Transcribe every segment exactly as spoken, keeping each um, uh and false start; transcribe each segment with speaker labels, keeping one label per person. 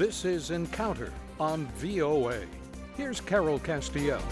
Speaker 1: This is Encounter on V O A. Here's Carol Castiel.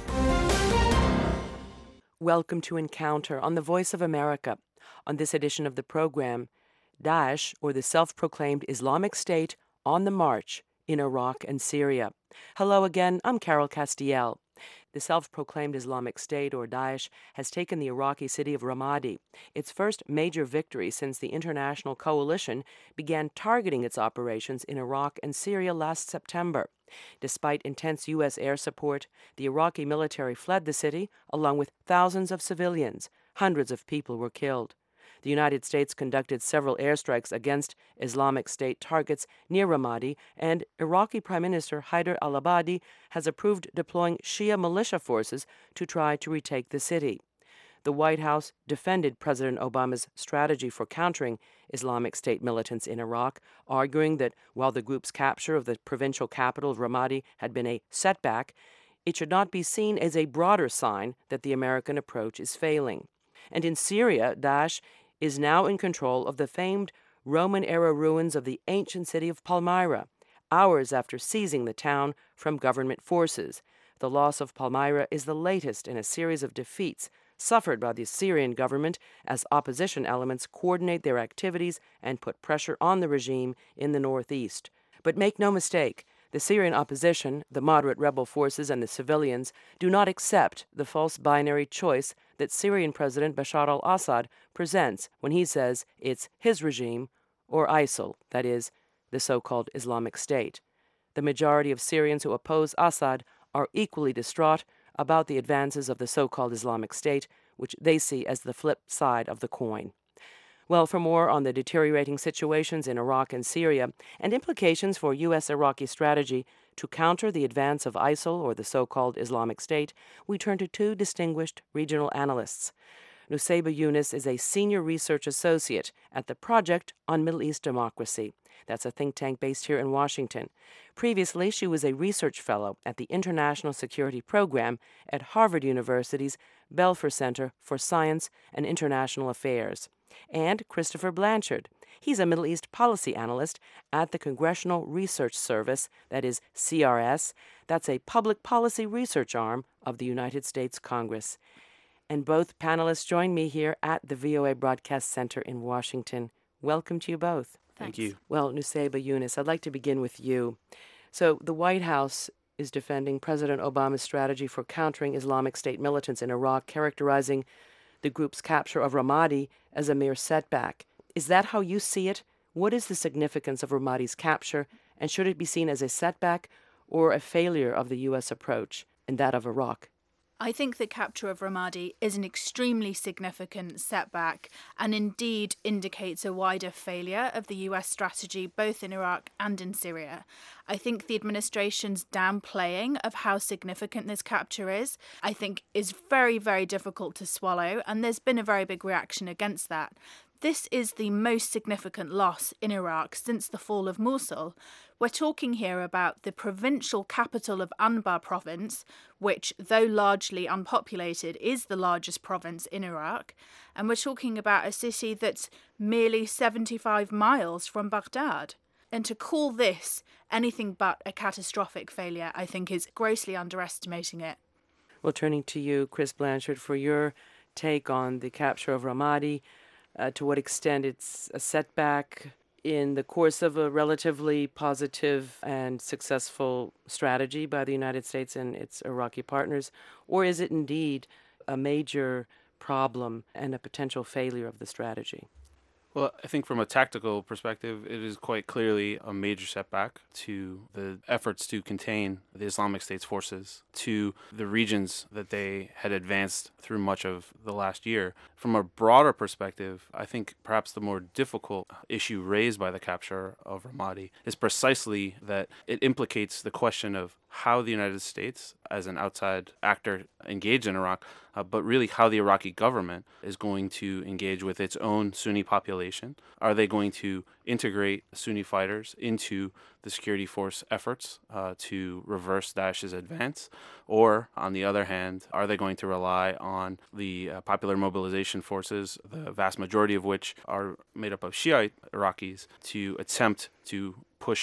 Speaker 2: Welcome to Encounter on the Voice of America. On this edition of the program, Daesh, or the self-proclaimed Islamic State, on the march in Iraq and Syria. Hello again, I'm Carol Castiel. The self-proclaimed Islamic State, or Daesh, has taken the Iraqi city of Ramadi, its first major victory since the international coalition began targeting its operations in Iraq and Syria last September. Despite intense U S air support, the Iraqi military fled the city, along with thousands of civilians. Hundreds of people were killed. The United States conducted several airstrikes against Islamic State targets near Ramadi, and Iraqi Prime Minister Haider al-Abadi has approved deploying Shia militia forces to try to retake the city. The White House defended President Obama's strategy for countering Islamic State militants in Iraq, arguing that while the group's capture of the provincial capital of Ramadi had been a setback, it should not be seen as a broader sign that the American approach is failing. And in Syria, Daesh is now in control of the famed Roman-era ruins of the ancient city of Palmyra, hours after seizing the town from government forces. The loss of Palmyra is the latest in a series of defeats suffered by the Syrian government as opposition elements coordinate their activities and put pressure on the regime in the northeast. But make no mistake, the Syrian opposition, the moderate rebel forces, and the civilians do not accept the false binary choice that Syrian President Bashar al-Assad presents when he says it's his regime or ISIL, that is, the so-called Islamic State. The majority of Syrians who oppose Assad are equally distraught about the advances of the so-called Islamic State, which they see as the flip side of the coin. Well, for more on the deteriorating situations in Iraq and Syria and implications for U S Iraqi strategy to counter the advance of ISIL, or the so-called Islamic State, we turn to two distinguished regional analysts. Nusayba Yunus is a senior research associate at the Project on Middle East Democracy. That's a think tank based here in Washington. Previously, she was a research fellow at the International Security Program at Harvard University's Belfer Center for Science and International Affairs. And Christopher Blanchard. He's a Middle East policy analyst at the Congressional Research Service, that is C R S. That's a public policy research arm of the United States Congress. And both panelists join me here at the V O A Broadcast Center in Washington. Welcome to you both.
Speaker 3: Thank you.
Speaker 2: Well, Nusayba Yunus, I'd like to begin with you. So the White House is defending President Obama's strategy for countering Islamic State militants in Iraq, characterizing the group's capture of Ramadi as a mere setback. Is that how you see it? What is the significance of Ramadi's capture, and should it be seen as a setback or a failure of the U S approach and that of Iraq?
Speaker 3: I think the capture of Ramadi is an extremely significant setback and indeed indicates a wider failure of the U S strategy both in Iraq and in Syria. I think the administration's downplaying of how significant this capture is, I think is very, very difficult to swallow, and there's been a very big reaction against that. This is the most significant loss in Iraq since the fall of Mosul. We're talking here about the provincial capital of Anbar province, which, though largely unpopulated, is the largest province in Iraq. And we're talking about a city that's merely seventy-five miles from Baghdad. And to call this anything but a catastrophic failure, I think, is grossly underestimating it.
Speaker 2: Well, turning to you, Chris Blanchard, for your take on the capture of Ramadi. Uh, to what extent it's a setback in the course of a relatively positive and successful strategy by the United States and its Iraqi partners, or is it indeed a major problem and a potential failure of the strategy?
Speaker 4: Well, I think from a tactical perspective, it is quite clearly a major setback to the efforts to contain the Islamic State's forces to the regions that they had advanced through much of the last year. From a broader perspective, I think perhaps the more difficult issue raised by the capture of Ramadi is precisely that it implicates the question of how the United States, as an outside actor engaged in Iraq, uh, but really how the Iraqi government is going to engage with its own Sunni population. Are they going to integrate Sunni fighters into the security force efforts uh, to reverse Daesh's advance? Or, on the other hand, are they going to rely on the uh, popular mobilization forces, the vast majority of which are made up of Shiite Iraqis, to attempt to push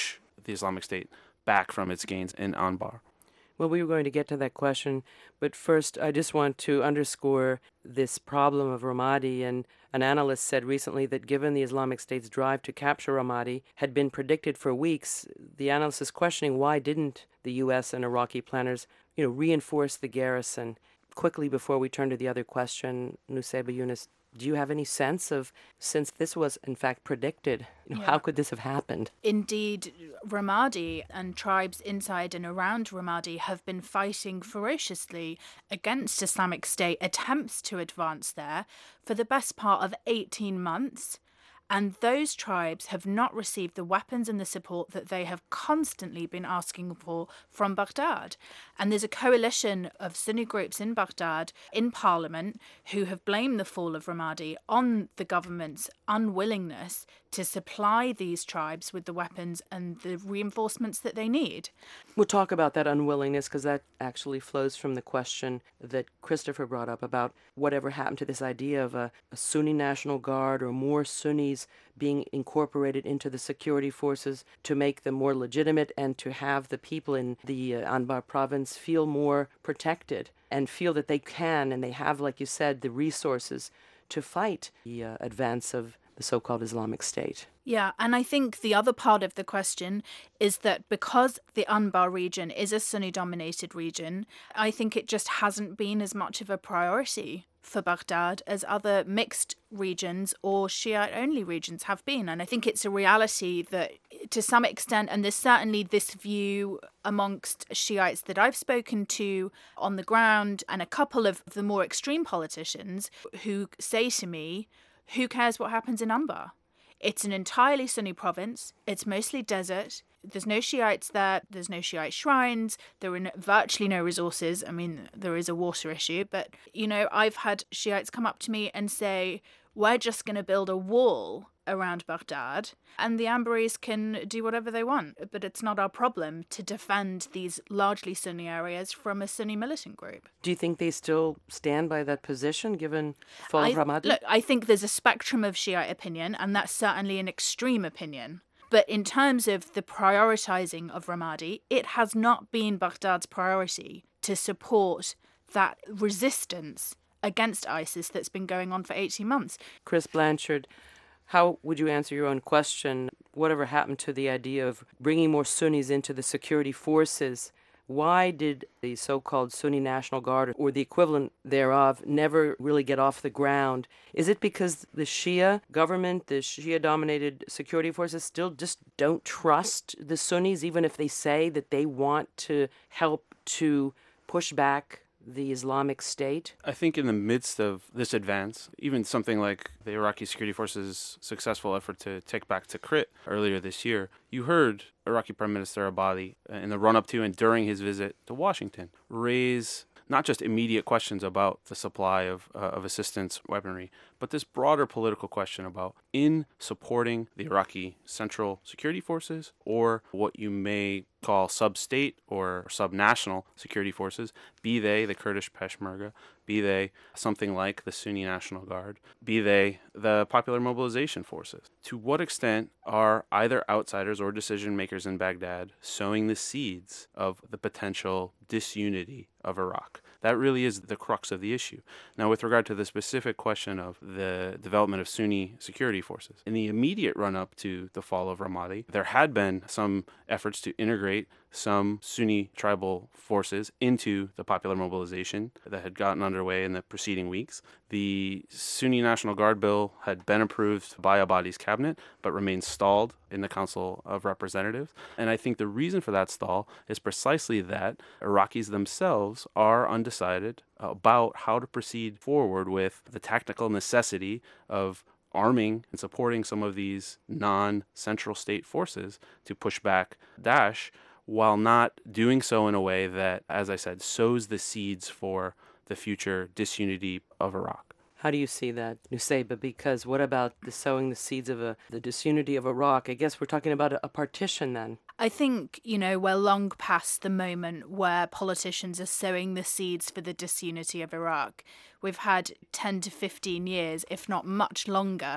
Speaker 4: the Islamic State back from its gains in Anbar.
Speaker 2: Well, we were going to get to that question, but first I just want to underscore this problem of Ramadi. And an analyst said recently that given the Islamic State's drive to capture Ramadi had been predicted for weeks, the analyst is questioning why didn't the U S and Iraqi planners, you know, reinforce the garrison. Quickly before we turn to the other question, Nusayba Yunus, do you have any sense of, since this was in fact predicted, you know,
Speaker 3: Yeah.
Speaker 2: how could this have happened?
Speaker 3: Indeed, Ramadi and tribes inside and around Ramadi have been fighting ferociously against Islamic State attempts to advance there for the best part of eighteen months. And those tribes have not received the weapons and the support that they have constantly been asking for from Baghdad. And there's a coalition of Sunni groups in Baghdad, in parliament, who have blamed the fall of Ramadi on the government's unwillingness to supply these tribes with the weapons and the reinforcements that they need.
Speaker 2: We'll talk about that unwillingness because that actually flows from the question that Christopher brought up about whatever happened to this idea of a, a Sunni National Guard or more Sunnis being incorporated into the security forces to make them more legitimate and to have the people in the uh, Anbar province feel more protected and feel that they can and they have, like you said, the resources to fight the uh, advance of the so-called Islamic State.
Speaker 3: Yeah, and I think the other part of the question is that because the Anbar region is a Sunni-dominated region, I think it just hasn't been as much of a priority for Baghdad as other mixed regions or Shiite-only regions have been. And I think it's a reality that to some extent, and there's certainly this view amongst Shiites that I've spoken to on the ground and a couple of the more extreme politicians who say to me, who cares what happens in Anbar? It's an entirely Sunni province. It's mostly desert. There's no Shiites there. There's no Shiite shrines. There are no, virtually no resources. I mean, there is a water issue. But, you know, I've had Shiites come up to me and say, we're just going to build a wall around Baghdad and the Anbaris can do whatever they want. But it's not our problem to defend these largely Sunni areas from a Sunni militant group.
Speaker 2: Do you think they still stand by that position given the fall
Speaker 3: I,
Speaker 2: of Ramadi?
Speaker 3: Look, I think there's a spectrum of Shiite opinion, and that's certainly an extreme opinion. But in terms of the prioritizing of Ramadi, it has not been Baghdad's priority to support that resistance against ISIS that's been going on for eighteen months.
Speaker 2: Chris Blanchard, how would you answer your own question? Whatever happened to the idea of bringing more Sunnis into the security forces? Why did the so-called Sunni National Guard, or the equivalent thereof, never really get off the ground? Is it because the Shia government, the Shia-dominated security forces, still just don't trust the Sunnis, even if they say that they want to help to push back the Islamic State?
Speaker 4: I think in the midst of this advance, even something like the Iraqi security forces' successful effort to take back Tikrit earlier this year, you heard Iraqi Prime Minister Abadi, in the run-up to and during his visit to Washington, raise not just immediate questions about the supply of, uh, of assistance weaponry, but this broader political question about in supporting the Iraqi Central Security Forces, or what you may call sub-state or sub-national security forces, be they the Kurdish Peshmerga, be they something like the Sunni National Guard, be they the Popular Mobilization Forces. To what extent are either outsiders or decision makers in Baghdad sowing the seeds of the potential disunity of Iraq? That really is the crux of the issue. Now, with regard to the specific question of the development of Sunni security forces, in the immediate run-up to the fall of Ramadi, there had been some efforts to integrate some Sunni tribal forces into the popular mobilization that had gotten underway in the preceding weeks. The Sunni National Guard bill had been approved by Abadi's cabinet, but remained stalled in the Council of Representatives. And I think the reason for that stall is precisely that Iraqis themselves are undecided about how to proceed forward with the tactical necessity of arming and supporting some of these non-central state forces to push back Daesh, while not doing so in a way that, as I said, sows the seeds for the future disunity of Iraq.
Speaker 2: How do you see that, Nusayba? Because what about the sowing the seeds of a, the disunity of Iraq? I guess we're talking about a, a partition then.
Speaker 3: I think, you know, we're long past the moment where politicians are sowing the seeds for the disunity of Iraq. We've had ten to fifteen years, if not much longer,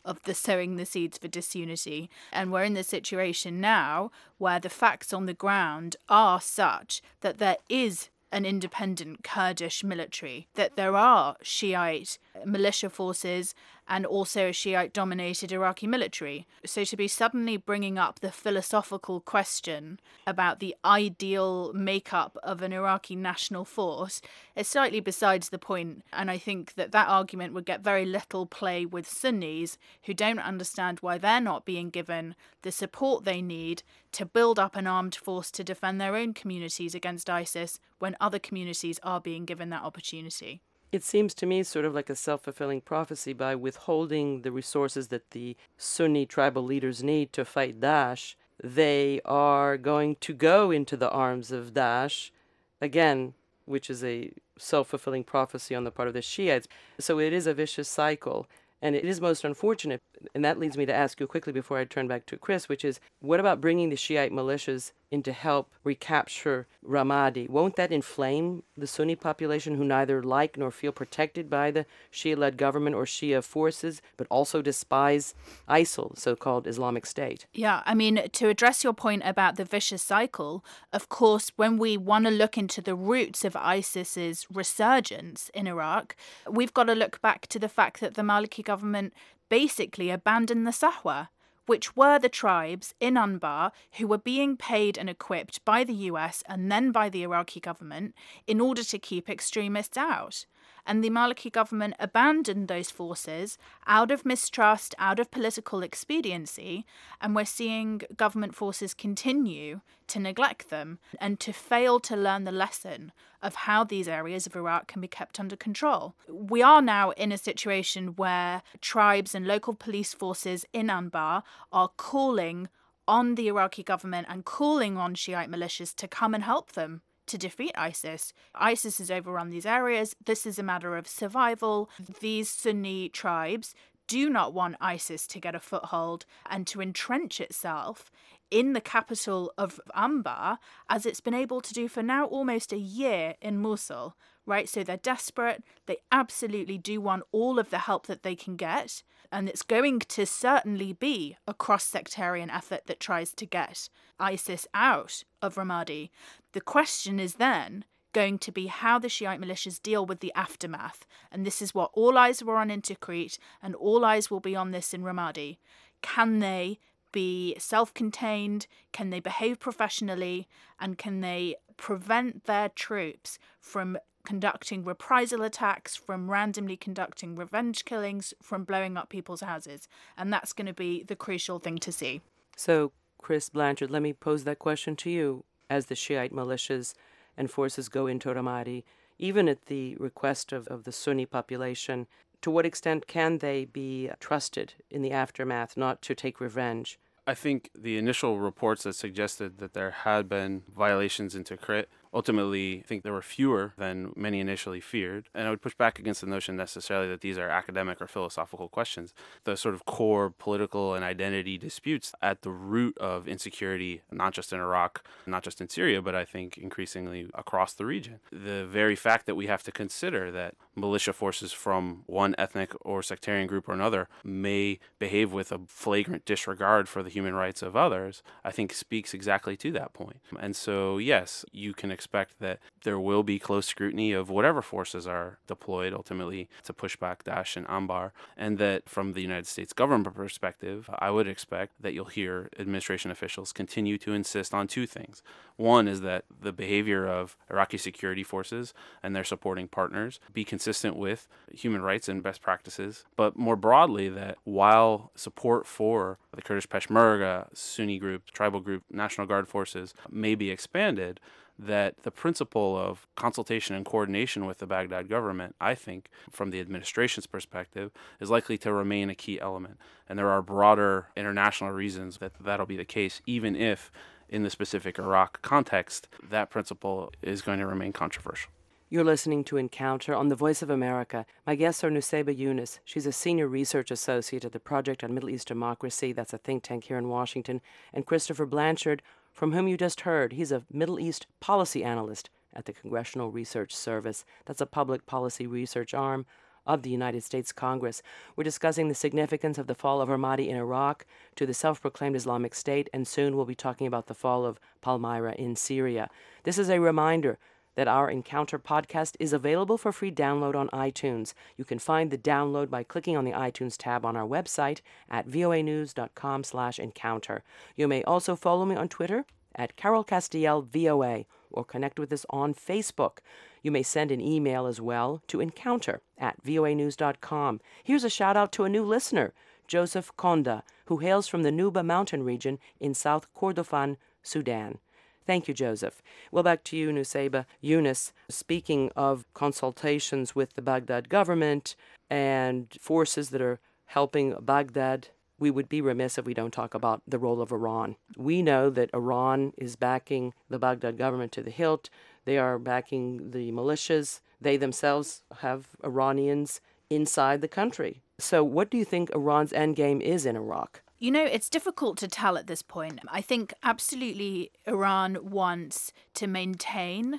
Speaker 3: of the sowing the seeds for disunity. And we're in the situation now where the facts on the ground are such that there is an independent Kurdish military, that there are Shiite militia forces and also a Shiite-dominated Iraqi military. So to be suddenly bringing up the philosophical question about the ideal makeup of an Iraqi national force is slightly besides the point, and I think that that argument would get very little play with Sunnis who don't understand why they're not being given the support they need to build up an armed force to defend their own communities against ISIS when other communities are being given that opportunity.
Speaker 2: It seems to me sort of like a self-fulfilling prophecy. By withholding the resources that the Sunni tribal leaders need to fight Daesh, they are going to go into the arms of Daesh, again, which is a self-fulfilling prophecy on the part of the Shiites. So it is a vicious cycle, and it is most unfortunate. And that leads me to ask you quickly before I turn back to Chris, which is, what about bringing the Shiite militias in to help recapture Ramadi? Won't that inflame the Sunni population who neither like nor feel protected by the Shia-led government or Shia forces, but also despise ISIL, the so-called Islamic State?
Speaker 3: Yeah, I mean, to address your point about the vicious cycle, of course, when we want to look into the roots of ISIS's resurgence in Iraq, we've got to look back to the fact that the Maliki government basically abandoned the Sahwa, which were the tribes in Anbar who were being paid and equipped by the U S and then by the Iraqi government in order to keep extremists out. And the Maliki government abandoned those forces out of mistrust, out of political expediency, and we're seeing government forces continue to neglect them and to fail to learn the lesson of how these areas of Iraq can be kept under control. We are now in a situation where tribes and local police forces in Anbar are calling on the Iraqi government and calling on Shiite militias to come and help them to defeat ISIS. ISIS has overrun these areas. This is a matter of survival. These Sunni tribes do not want ISIS to get a foothold and to entrench itself in the capital of Anbar, as it's been able to do for now almost a year in Mosul, right? So they're desperate. They absolutely do want all of the help that they can get. And it's going to certainly be a cross-sectarian effort that tries to get ISIS out of Ramadi. The question is then going to be how the Shiite militias deal with the aftermath. And this is what all eyes were on in Tikrit, and all eyes will be on this in Ramadi. Can they be self-contained? Can they behave professionally? And can they prevent their troops from conducting reprisal attacks, from randomly conducting revenge killings, from blowing up people's houses? And that's going to be the crucial thing to see.
Speaker 2: So, Chris Blanchard, let me pose that question to you. As the Shiite militias and forces go into Ramadi, even at the request of, of the Sunni population, to what extent can they be trusted in the aftermath not to take revenge?
Speaker 4: I think the initial reports that suggested that there had been violations in Tikrit, ultimately, I think there were fewer than many initially feared. And I would push back against the notion necessarily that these are academic or philosophical questions. The sort of core political and identity disputes at the root of insecurity, not just in Iraq, not just in Syria, but I think increasingly across the region. The very fact that we have to consider that militia forces from one ethnic or sectarian group or another may behave with a flagrant disregard for the human rights of others, I think speaks exactly to that point. And so, yes, you can expect that there will be close scrutiny of whatever forces are deployed ultimately to push back Daesh and Anbar, and that from the United States government perspective, I would expect that you'll hear administration officials continue to insist on two things. One is that the behavior of Iraqi security forces and their supporting partners be consistent with human rights and best practices, but more broadly that while support for the Kurdish Peshmerga, Sunni group, tribal group, National Guard forces may be expanded, that the principle of consultation and coordination with the Baghdad government, I think, from the administration's perspective, is likely to remain a key element. And there are broader international reasons that that'll be the case, even if, in the specific Iraq context, that principle is going to remain controversial.
Speaker 2: You're listening to Encounter on the Voice of America. My guests are Nusayba Yunus. She's a senior research associate at the Project on Middle East Democracy. That's a think tank here in Washington. And Christopher Blanchard, from whom you just heard. He's a Middle East policy analyst at the Congressional Research Service. That's a public policy research arm of the United States Congress. We're discussing the significance of the fall of Ramadi in Iraq to the self-proclaimed Islamic State, and soon we'll be talking about the fall of Palmyra in Syria. This is a reminder that our Encounter podcast is available for free download on iTunes. You can find the download by clicking on the iTunes tab on our website at voanews.com slash encounter. You may also follow me on Twitter at Carol Castiel V O A or connect with us on Facebook. You may send an email as well to encounter at voanews dot com. Here's a shout out to a new listener, Joseph Konda, who hails from the Nuba Mountain region in South Kordofan, Sudan. Thank you, Joseph. Well, back to you, Nusayba Yunus. Speaking of consultations with the Baghdad government and forces that are helping Baghdad, we would be remiss if we don't talk about the role of Iran. We know that Iran is backing the Baghdad government to the hilt. They are backing the militias. They themselves have Iranians inside the country. So what do you think Iran's endgame is in Iraq?
Speaker 3: You know, it's difficult to tell at this point. I think absolutely Iran wants to maintain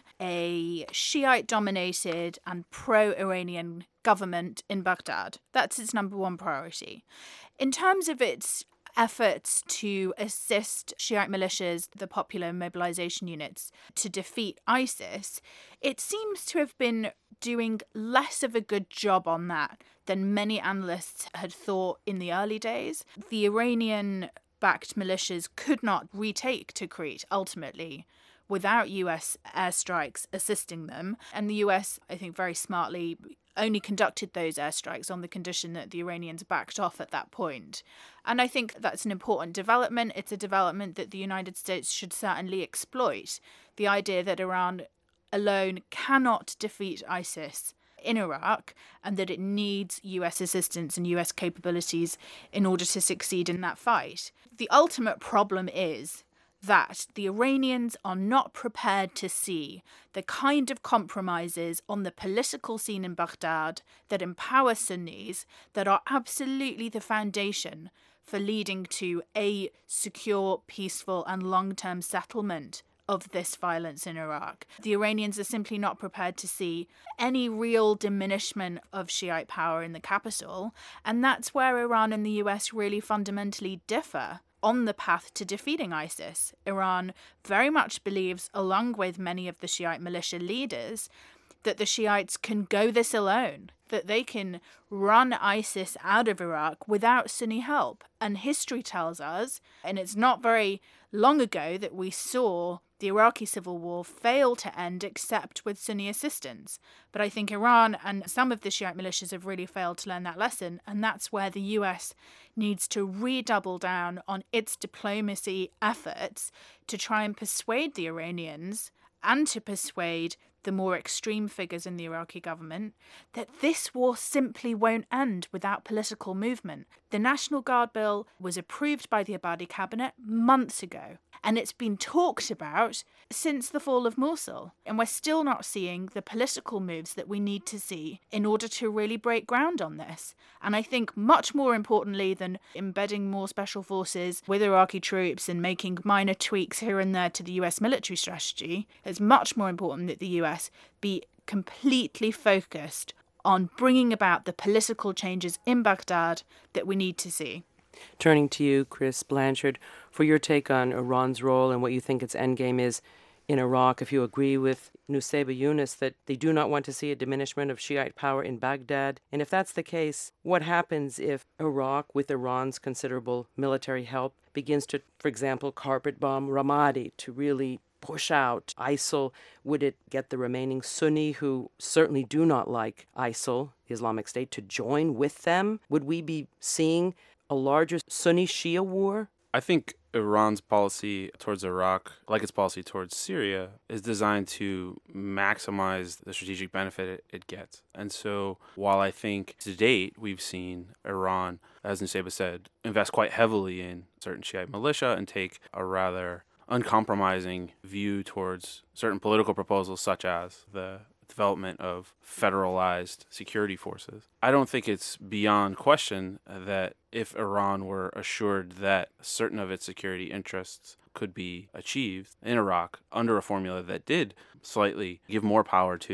Speaker 3: a Shiite-dominated and pro-Iranian government in Baghdad. That's its number one priority. In terms of its efforts to assist Shiite militias, the popular mobilization units, to defeat ISIS, it seems to have been doing less of a good job on that than many analysts had thought in the early days. The Iranian-backed militias could not retake Tikrit, ultimately, without U S airstrikes assisting them. And the U S, I think very smartly, only conducted those airstrikes on the condition that the Iranians backed off at that point. And I think that's an important development. It's a development that the United States should certainly exploit. The idea that Iran alone cannot defeat ISIS in Iraq, and that it needs U S assistance and U S capabilities in order to succeed in that fight. The ultimate problem is that the Iranians are not prepared to see the kind of compromises on the political scene in Baghdad that empower Sunnis, that are absolutely the foundation for leading to a secure, peaceful and long-term settlement of this violence in Iraq. The Iranians are simply not prepared to see any real diminishment of Shiite power in the capital, and that's where Iran and the U S really fundamentally differ on the path to defeating ISIS. Iran very much believes, along with many of the Shiite militia leaders, that the Shiites can go this alone, that they can run ISIS out of Iraq without Sunni help. And history tells us, and it's not very long ago that we saw the Iraqi civil war fail to end except with Sunni assistance. But I think Iran and some of the Shiite militias have really failed to learn that lesson, and that's where the U S needs to redouble down on its diplomacy efforts to try and persuade the Iranians and to persuade the more extreme figures in the Iraqi government that this war simply won't end without political movement. The National Guard bill was approved by the Abadi cabinet months ago, and it's been talked about since the fall of Mosul. And we're still not seeing the political moves that we need to see in order to really break ground on this. And I think much more importantly than embedding more special forces with Iraqi troops and making minor tweaks here and there to the U S military strategy, it's much more important that the U S be completely focused on bringing about the political changes in Baghdad that we need to see.
Speaker 2: Turning to you, Chris Blanchard, for your take on Iran's role and what you think its endgame is in Iraq, if you agree with Nusayba Yunus that they do not want to see a diminishment of Shiite power in Baghdad. And if that's the case, what happens if Iraq, with Iran's considerable military help, begins to, for example, carpet bomb Ramadi to really push out ISIL? Would it get the remaining Sunni, who certainly do not like ISIL, the Islamic State, to join with them? Would we be seeing a larger Sunni-Shia war?
Speaker 4: I think Iran's policy towards Iraq, like its policy towards Syria, is designed to maximize the strategic benefit it, it gets. And so while I think to date we've seen Iran, as Nusayba said, invest quite heavily in certain Shiite militia and take a rather uncompromising view towards certain political proposals such as the development of federalized security forces, I don't think it's beyond question that if Iran were assured that certain of its security interests could be achieved in Iraq under a formula that did slightly give more power to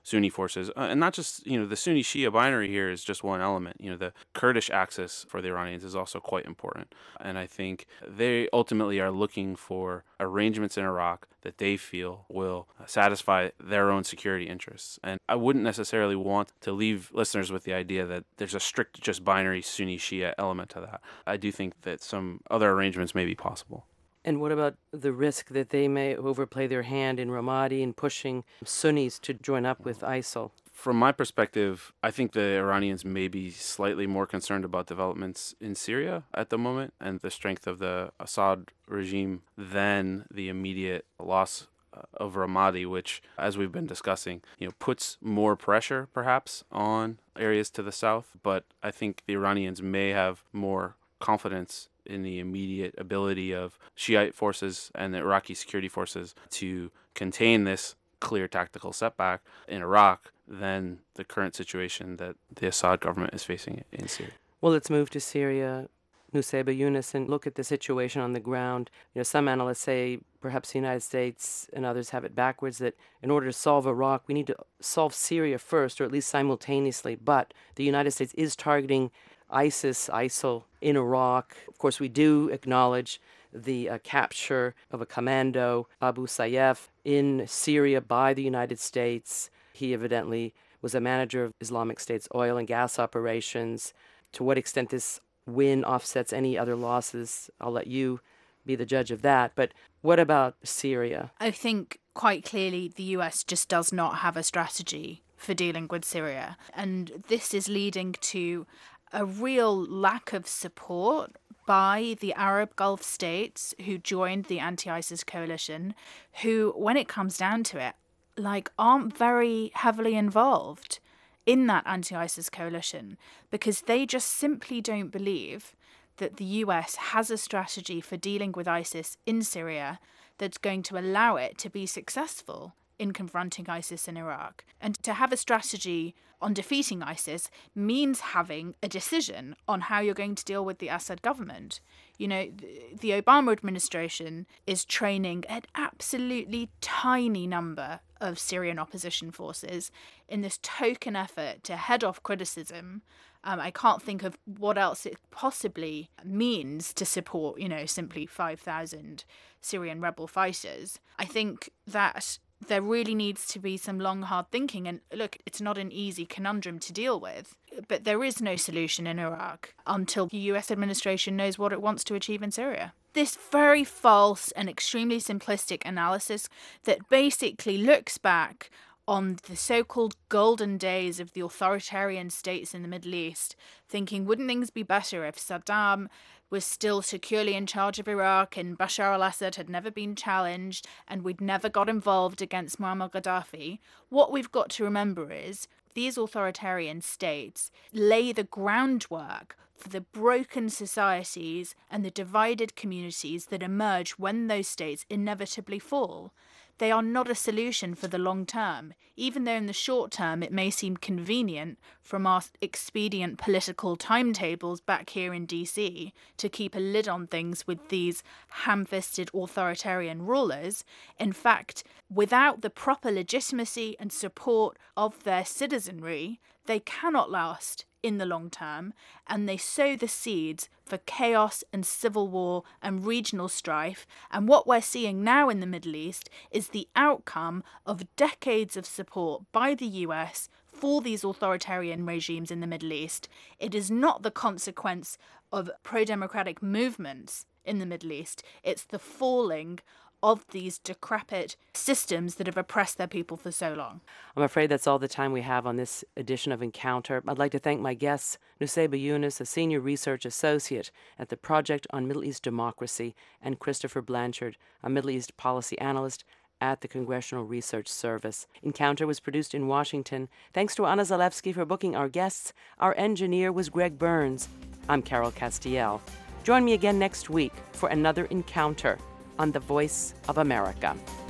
Speaker 4: Sunni forces. Uh, and not just, you know, the Sunni-Shia binary here is just one element. You know, the Kurdish axis for the Iranians is also quite important. And I think they ultimately are looking for arrangements in Iraq that they feel will satisfy their own security interests. And I wouldn't necessarily want to leave listeners with the idea that there's a strict just binary Sunni-Shia element to that. I do think that some other arrangements may be possible.
Speaker 2: And what about the risk that they may overplay their hand in Ramadi in pushing Sunnis to join up with ISIL?
Speaker 4: From my perspective, I think the Iranians may be slightly more concerned about developments in Syria at the moment and the strength of the Assad regime than the immediate loss of Ramadi, which, as we've been discussing, you know, puts more pressure perhaps on areas to the south. But I think the Iranians may have more confidence in the immediate ability of Shiite forces and the Iraqi security forces to contain this clear tactical setback in Iraq than the current situation that the Assad government is facing in Syria.
Speaker 2: Well, let's move to Syria, Nusayba Yunus, and look at the situation on the ground. You know, some analysts say perhaps the United States and others have it backwards, that in order to solve Iraq, we need to solve Syria first, or at least simultaneously. But the United States is targeting ISIS, ISIL in Iraq. Of course, we do acknowledge the uh, capture of a commando, Abu Sayyaf, in Syria by the United States. He evidently was a manager of Islamic State's oil and gas operations. To what extent this win offsets any other losses, I'll let you be the judge of that. But what about Syria?
Speaker 3: I think quite clearly the U S just does not have a strategy for dealing with Syria. And this is leading to a real lack of support by the Arab Gulf states who joined the anti-ISIS coalition, who, when it comes down to it, like aren't very heavily involved in that anti-ISIS coalition, because they just simply don't believe that the U S has a strategy for dealing with ISIS in Syria that's going to allow it to be successful in confronting ISIS in Iraq. And to have a strategy on defeating ISIS means having a decision on how you're going to deal with the Assad government. You know, the Obama administration is training an absolutely tiny number of Syrian opposition forces in this token effort to head off criticism. Um, I can't think of what else it possibly means to support, you know, simply five thousand Syrian rebel fighters. I think that there really needs to be some long, hard thinking. And look, it's not an easy conundrum to deal with, but there is no solution in Iraq until the U S administration knows what it wants to achieve in Syria. This very false and extremely simplistic analysis that basically looks back on the so-called golden days of the authoritarian states in the Middle East, thinking, wouldn't things be better if Saddam was still securely in charge of Iraq and Bashar al-Assad had never been challenged and we'd never got involved against Muammar Gaddafi? What we've got to remember is these authoritarian states lay the groundwork for the broken societies and the divided communities that emerge when those states inevitably fall. They are not a solution for the long term, even though in the short term it may seem convenient from our expedient political timetables back here in D C to keep a lid on things with these ham-fisted authoritarian rulers. In fact, without the proper legitimacy and support of their citizenry, they cannot last in the long term, and they sow the seeds for chaos and civil war and regional strife. And what we're seeing now in the Middle East is the outcome of decades of support by the U S for these authoritarian regimes in the Middle East. It is not the consequence of pro-democratic movements in the Middle East. It's the falling of these decrepit systems that have oppressed their people for so long.
Speaker 2: I'm afraid that's all the time we have on this edition of Encounter. I'd like to thank my guests, Nusayba Yunus, a senior research associate at the Project on Middle East Democracy, and Christopher Blanchard, a Middle East policy analyst at the Congressional Research Service. Encounter was produced in Washington. Thanks to Anna Zalewski for booking our guests. Our engineer was Greg Burns. I'm Carol Castiel. Join me again next week for another Encounter on the Voice of America.